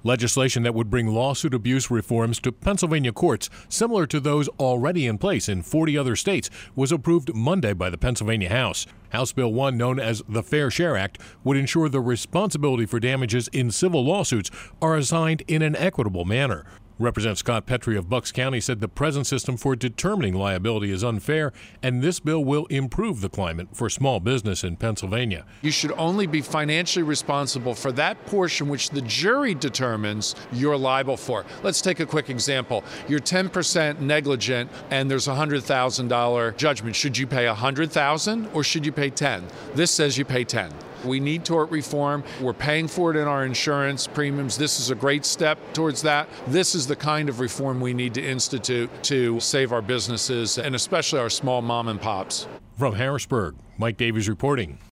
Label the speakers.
Speaker 1: Legislation that would bring lawsuit abuse reforms to Pennsylvania courts, similar to those already in place in 40 other states, was approved Monday by the Pennsylvania House. House Bill 1, known as the Fair Share Act, would ensure the responsibility for damages in civil lawsuits are assigned in an equitable manner. Representative Scott Petrie of Bucks County said the present system for determining liability is unfair, and this bill will improve the climate for small business in Pennsylvania.
Speaker 2: You should only be financially responsible for that portion which the jury determines you're liable for. Let's take a quick example. You're 10% negligent and there's a $100,000 judgment. Should you pay $100,000 or should you pay $10,000? This says you pay $10,000. We need tort reform. We're paying for it in our insurance premiums. This is a great step towards that. This is the kind of reform we need to institute to save our businesses and especially our small mom and pops.
Speaker 1: From Harrisburg, Mike Davies reporting.